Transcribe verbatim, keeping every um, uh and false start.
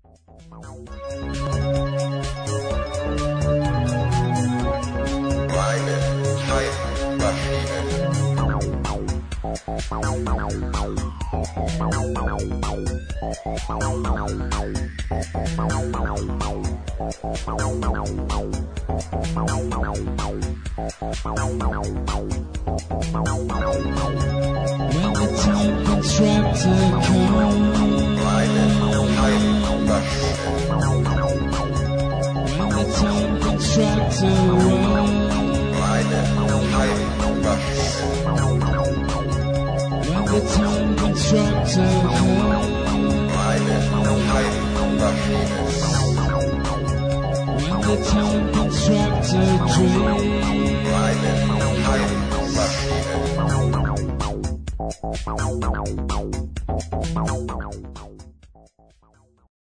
When the time constructor comes, when the time constructor runs, when the time constructor comes, when the time constructor dreams.